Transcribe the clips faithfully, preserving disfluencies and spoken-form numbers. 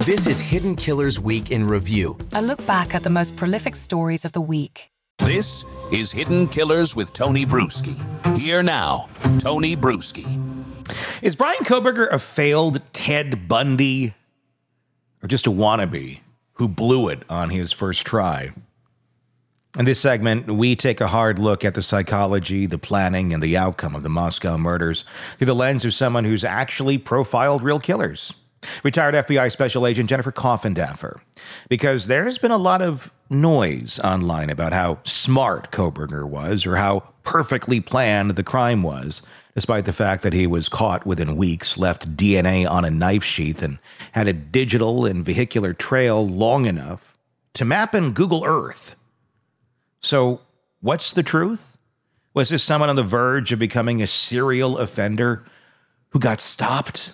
This is Hidden Killers Week in Review. A look back at the most prolific stories of the week. This is Hidden Killers with Tony Bruschi. Here now, Tony Bruschi. Is Bryan Kohberger a failed Ted Bundy or just a wannabe who blew it on his first try? In this segment, we take a hard look at the psychology, the planning, and the outcome of the Moscow murders through the lens of someone who's actually profiled real killers. Retired F B I Special Agent Jennifer Coffindaffer. Because there's been a lot of noise online about how smart Kohberger was or how perfectly planned the crime was, despite the fact that he was caught within weeks, left D N A on a knife sheath, and had a digital and vehicular trail long enough to map in Google Earth. So, what's the truth? Was this someone on the verge of becoming a serial offender who got stopped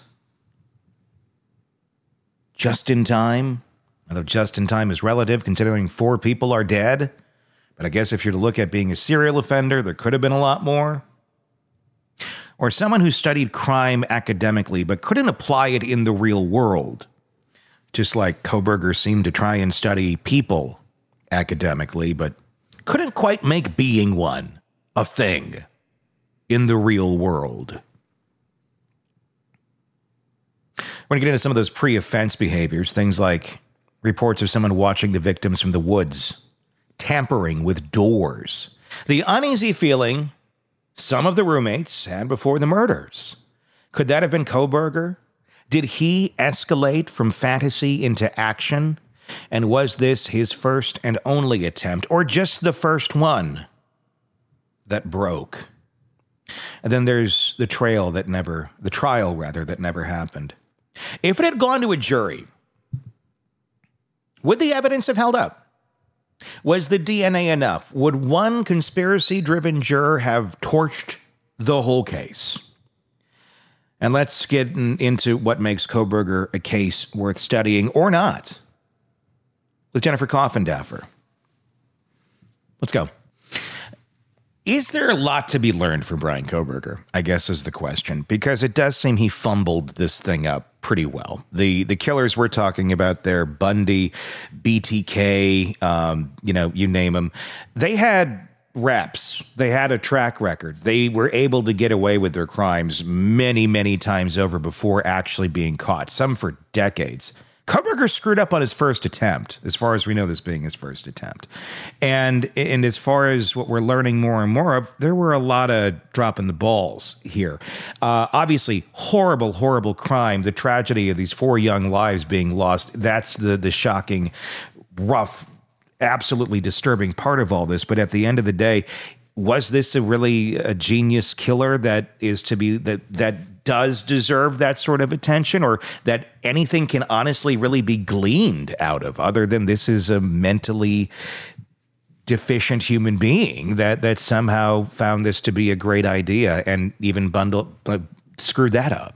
just in time? Although just in time is relative, considering four people are dead. But I guess if you're to look at being a serial offender, there could have been a lot more. Or someone who studied crime academically but couldn't apply it in the real world. Just like Kohberger seemed to try and study people academically, but couldn't quite make being one a thing in the real world. We're going to get into some of those pre-offense behaviors, things like reports of someone watching the victims from the woods, tampering with doors, the uneasy feeling some of the roommates had before the murders. Could that have been Kohberger? Did he escalate from fantasy into action? And was this his first and only attempt, or just the first one that broke? And then there's the trail that never, the trial rather, that never happened. If it had gone to a jury, would the evidence have held up? Was the D N A enough? Would one conspiracy-driven juror have torched the whole case? And let's get in, into what makes Kohberger a case worth studying or not with Jennifer Coffindaffer. Let's go. Is there a lot to be learned from Bryan Kohberger, I guess is the question, because it does seem he fumbled this thing up pretty well. The the killers we're talking about there, Bundy, B T K, um, you know, you name them, they had reps. They had a track record. They were able to get away with their crimes many, many times over before actually being caught, some for decades. Kohberger screwed up on his first attempt, as far as we know this being his first attempt. And, and as far as what we're learning more and more of, there were a lot of dropping the balls here. Uh, obviously, horrible, horrible crime. The tragedy of these four young lives being lost, that's the, the shocking, rough, absolutely disturbing part of all this. But at the end of the day, was this a really a genius killer that is to be, that that does deserve that sort of attention, or that anything can honestly really be gleaned out of, other than this is a mentally deficient human being that that somehow found this to be a great idea and even bundled uh, screwed that up?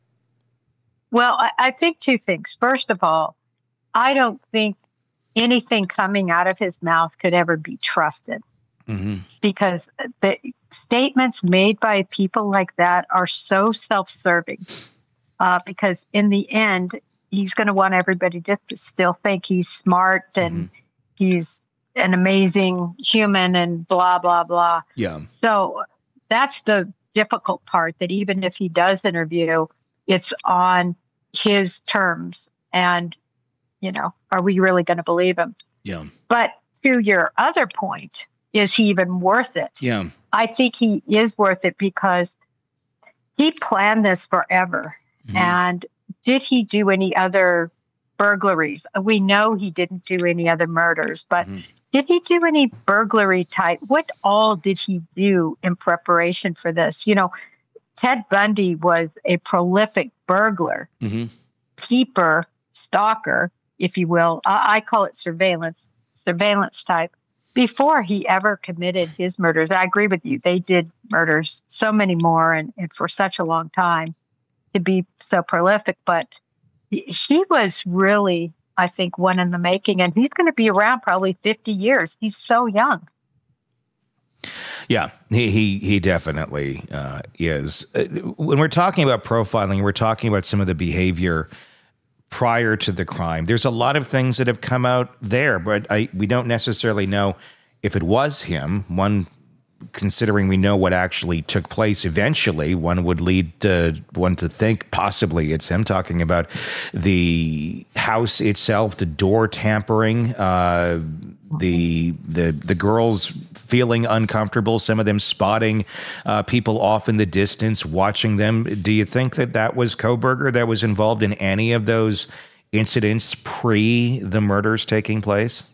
Well, I, I think two things. First of all, I don't think anything coming out of his mouth could ever be trusted. Mm-hmm. Because the statements made by people like that are so self-serving. Uh, because in the end, he's going to want everybody to still think he's smart and mm-hmm. he's an amazing human and blah, blah, blah. Yeah. So that's the difficult part, that even if he does interview, it's on his terms. And, you know, are we really going to believe him? Yeah. But to your other point, is he even worth it? Yeah. I think he is worth it because he planned this forever. Mm-hmm. And did he do any other burglaries? We know he didn't do any other murders, but mm-hmm. did he do any burglary type? What all did he do in preparation for this? You know, Ted Bundy was a prolific burglar, mm-hmm. peeper, stalker, if you will. I, I call it surveillance, surveillance type. Before he ever committed his murders. I agree with you. They did murders, so many more, and, and for such a long time to be so prolific. But he, he was really, I think, one in the making. And he's going to be around probably fifty years. He's so young. Yeah, he he, he definitely uh, is. When we're talking about profiling, we're talking about some of the behavior prior to the crime. There's a lot of things that have come out there, but I, we don't necessarily know if it was him. One, considering we know what actually took place eventually, one would lead uh, one to think possibly it's him. Talking about the house itself, the door tampering, uh, the the the girls feeling uncomfortable, some of them spotting uh, people off in the distance, watching them. Do you think that that was Kohberger that was involved in any of those incidents pre the murders taking place?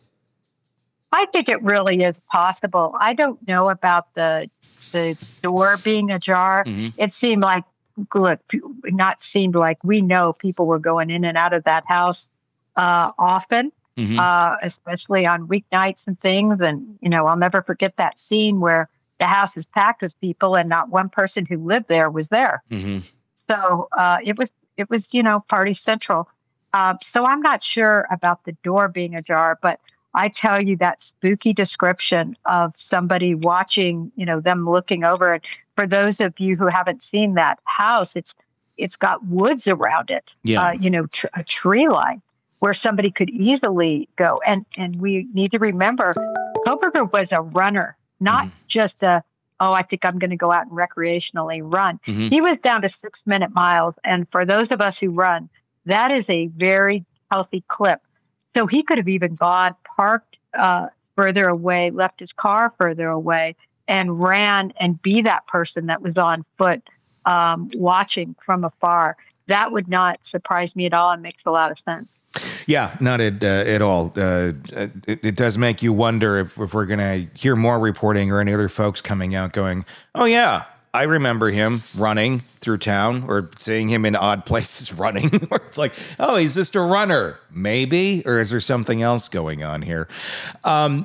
I think it really is possible. I don't know about the the door being ajar. Mm-hmm. It seemed like, look, not seemed like, we know people were going in and out of that house uh, often, mm-hmm. uh, especially on weeknights and things. And, you know, I'll never forget that scene where the house is packed with people and not one person who lived there was there. Mm-hmm. So uh, it was, it was, you know, party central. Uh, so I'm not sure about the door being ajar, but I tell you, that spooky description of somebody watching, you know, them looking over it. For those of you who haven't seen that house, it's it's got woods around it, yeah. uh, you know, tr- a tree line where somebody could easily go. And and we need to remember, Kohberger was a runner, not mm-hmm. just a, oh, I think I'm going to go out and recreationally run. Mm-hmm. He was down to six minute miles. And for those of us who run, that is a very healthy clip. So he could have even gone, parked uh, further away, left his car further away, and ran and be that person that was on foot um, watching from afar. That would not surprise me at all and makes a lot of sense. Yeah, not at, uh, at all. Uh, it, it does make you wonder if, if we're going to hear more reporting or any other folks coming out going, oh, yeah, I remember him running through town, or seeing him in odd places running, where it's like, oh, he's just a runner, maybe, or is there something else going on here? Um,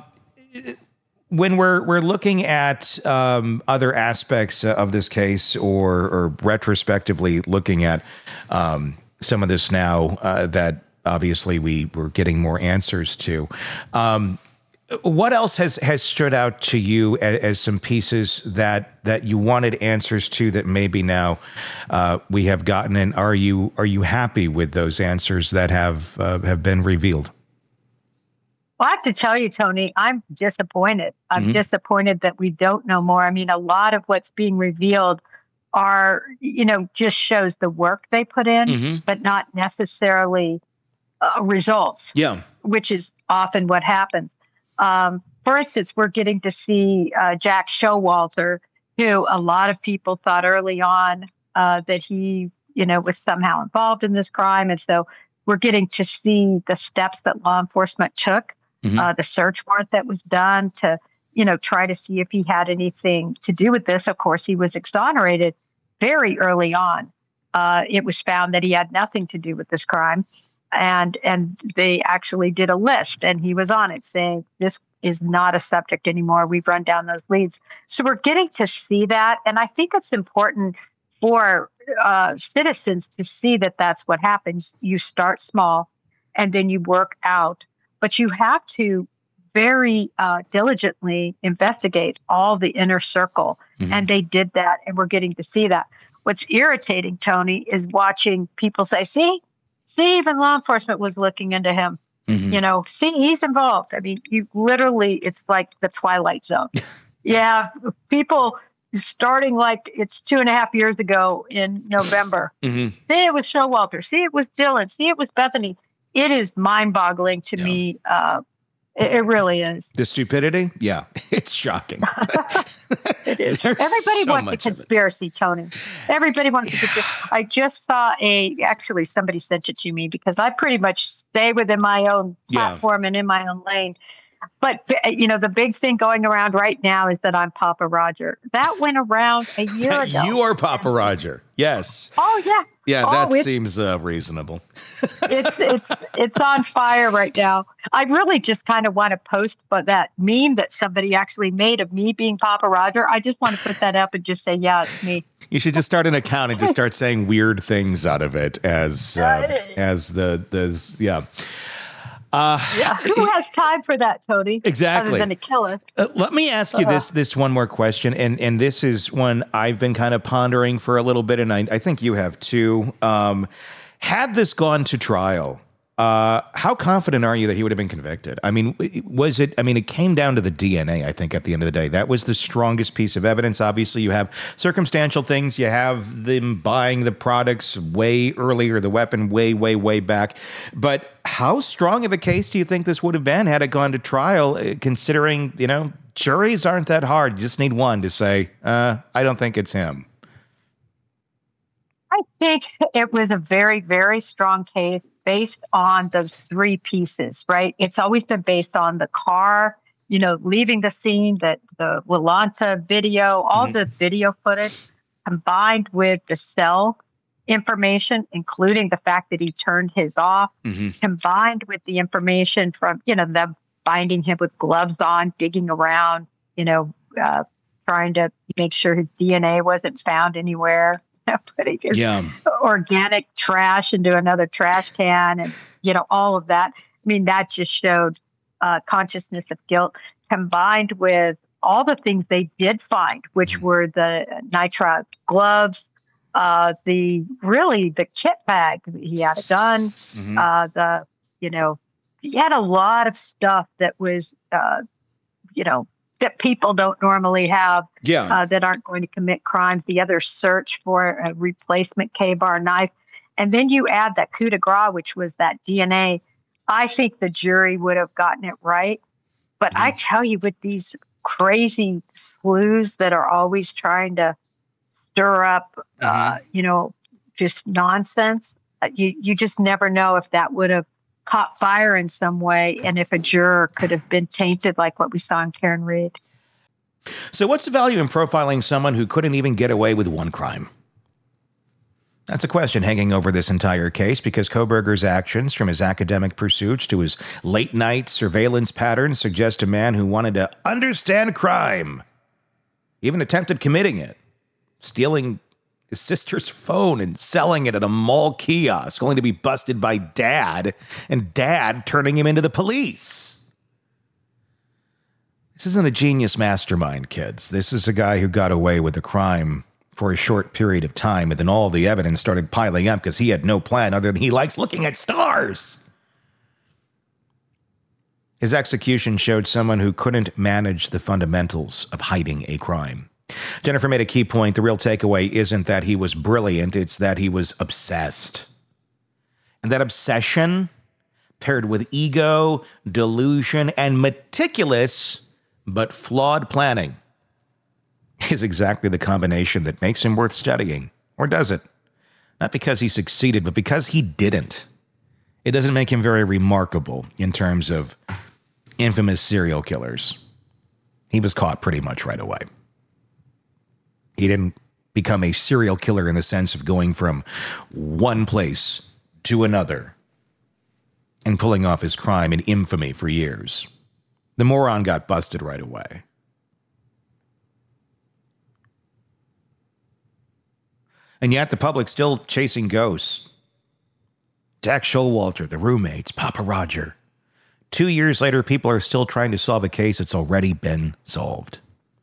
when we're we're looking at um, other aspects of this case, or or retrospectively looking at um, some of this now uh, that obviously we were getting more answers to. Um, What else has, has stood out to you as, as some pieces that, that you wanted answers to that maybe now uh, we have gotten? And are you are you happy with those answers that have uh, have been revealed? Well, I have to tell you, Tony, I'm disappointed. I'm mm-hmm. disappointed that we don't know more. I mean, a lot of what's being revealed are, you know, just shows the work they put in, mm-hmm. but not necessarily uh, results. Yeah, which is often what happens. Um, for instance, we're getting to see uh, Jack Showalter, who a lot of people thought early on uh, that he, you know, was somehow involved in this crime. And so we're getting to see the steps that law enforcement took, mm-hmm. uh, the search warrant that was done to, you know, try to see if he had anything to do with this. Of course, he was exonerated very early on. Uh, it was found that he had nothing to do with this crime. And and they actually did a list, and he was on it saying, this is not a subject anymore. We've run down those leads. So we're getting to see that. And I think it's important for uh, citizens to see that that's what happens. You start small and then you work out, but you have to very uh, diligently investigate all the inner circle. Mm-hmm. And they did that, and we're getting to see that. What's irritating, Tony, is watching people say, see, See, even law enforcement was looking into him. Mm-hmm. You know, see, he's involved. I mean, you literally, it's like the Twilight Zone. Yeah, people starting like it's two and a half years ago in November. Mm-hmm. See, it was Showalter. See, it was Dylan. See, it was Bethany. It is mind-boggling to yeah. me. Uh, it, it really is. The stupidity? Yeah, it's shocking. It is. There's Everybody so wants a conspiracy, Tony. Everybody wants yeah. a conspiracy. I just saw a, actually somebody sent it to me because I pretty much stay within my own platform yeah. and in my own lane. But, you know, the big thing going around right now is that I'm Papa Roger. That went around a year ago. You are Papa Roger. Yes. Oh, yeah. Yeah, oh, that seems uh, reasonable. it's it's it's on fire right now. I really just kind of want to post but that meme that somebody actually made of me being Papa Roger. I just want to put that up and just say, yeah, it's me. You should just start an account and just start saying weird things out of it as uh, as the the yeah. Uh, yeah, who has time for that, Tony? Exactly. Other than to kill us. Uh, let me ask you uh-huh. this this one more question, and and this is one I've been kind of pondering for a little bit, and I, I think you have too. Um, Had this gone to trial, uh, how confident are you that he would have been convicted? I mean, was it, I mean, it came down to the D N A, I think, at the end of the day. That was the strongest piece of evidence. Obviously, you have circumstantial things. You have them buying the products way earlier, the weapon way, way, way back. But how strong of a case do you think this would have been had it gone to trial, considering, you know, juries aren't that hard. You just need one to say, uh, I don't think it's him. I think it was a very, very strong case based on those three pieces, right? It's always been based on the car, you know, leaving the scene, that the Willanta video, all mm-hmm. the video footage combined with the cell information, including the fact that he turned his off, mm-hmm. combined with the information from, you know, them finding him with gloves on, digging around, you know, uh, trying to make sure his D N A wasn't found anywhere. Putting his yeah. organic trash into another trash can, and you know, all of that. I mean, that just showed uh, consciousness of guilt, combined with all the things they did find, which were the nitrile gloves, uh, the really the kit bag. He had a gun. Mm-hmm. Uh, the you know, he had a lot of stuff that was uh, you know. that people don't normally have, yeah. uh, that aren't going to commit crimes. The other search for a replacement K-bar knife. And then you add that coup de grace, which was that D N A. I think the jury would have gotten it right. But mm. I tell you, with these crazy sleuths that are always trying to stir up, mm-hmm. uh, you know, just nonsense, uh, you, you just never know if that would have caught fire in some way, and if a juror could have been tainted like what we saw in Karen Read. So what's the value in profiling someone who couldn't even get away with one crime? That's a question hanging over this entire case, because Kohberger's actions, from his academic pursuits to his late-night surveillance patterns, suggest a man who wanted to understand crime, even attempted committing it, stealing his sister's phone and selling it at a mall kiosk, only to be busted by dad, and dad turning him into the police. This isn't a genius mastermind, kids. This is a guy who got away with a crime for a short period of time, and then all the evidence started piling up because he had no plan other than he likes looking at stars. His execution showed someone who couldn't manage the fundamentals of hiding a crime. Jennifer made a key point. The real takeaway isn't that he was brilliant, it's that he was obsessed. And that obsession, paired with ego, delusion, and meticulous but flawed planning, is exactly the combination that makes him worth studying. Or does it? Not because he succeeded, but because he didn't. It doesn't make him very remarkable in terms of infamous serial killers. He was caught pretty much right away. He didn't become a serial killer in the sense of going from one place to another and pulling off his crime in infamy for years. The moron got busted right away. And yet the public's still chasing ghosts. Jack Showalter, the roommates, Papa Roger. Two years later, people are still trying to solve a case that's already been solved.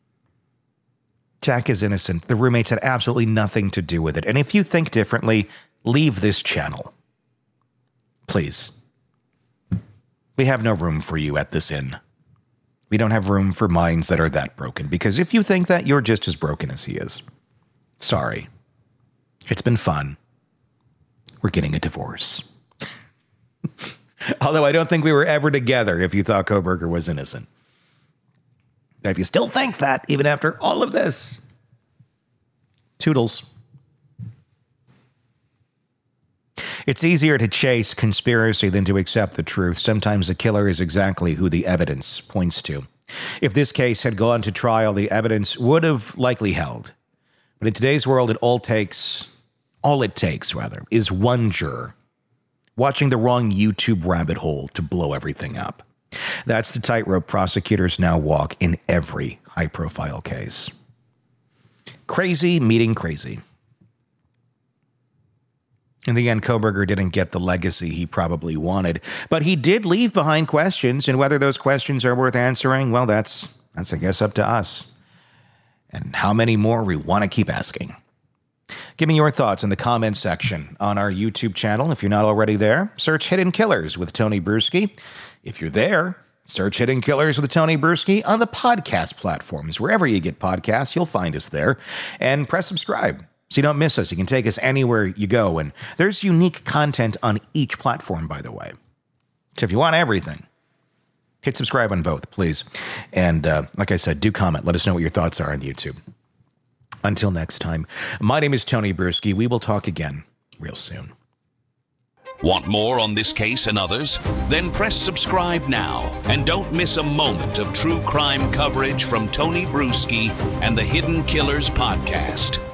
Jack is innocent. The roommates had absolutely nothing to do with it. And if you think differently, leave this channel. Please. We have no room for you at this inn. We don't have room for minds that are that broken, because if you think that, you're just as broken as he is. Sorry. It's been fun. We're getting a divorce. Although I don't think we were ever together if you thought Kohberger was innocent. If you still think that, even after all of this, toodles. It's easier to chase conspiracy than to accept the truth. Sometimes the killer is exactly who the evidence points to. If this case had gone to trial, the evidence would have likely held. But in today's world, it all takes, all it takes, rather, is one juror watching the wrong YouTube rabbit hole to blow everything up. That's the tightrope prosecutors now walk in every high-profile case. Crazy meeting crazy. In the end, Kohberger didn't get the legacy he probably wanted, but he did leave behind questions, and whether those questions are worth answering, well, that's, that's I guess, up to us. And how many more we want to keep asking. Give Give me your thoughts in the comments section on our YouTube channel. If you're not already there, search Hidden Killers with Tony Bruschi. If you're there, search Hidden Killers with Tony Bruschi on the podcast platforms. Wherever you get podcasts, you'll find us there. And press subscribe so you don't miss us. You can take us anywhere you go. And there's unique content on each platform, by the way. So if you want everything, hit subscribe on both, please. And uh, like I said, do comment. Let us know what your thoughts are on YouTube. Until next time, my name is Tony Bruschi. We will talk again real soon. Want more on this case and others? Then press subscribe now and don't miss a moment of true crime coverage from Tony Bruschi and the Hidden Killers podcast.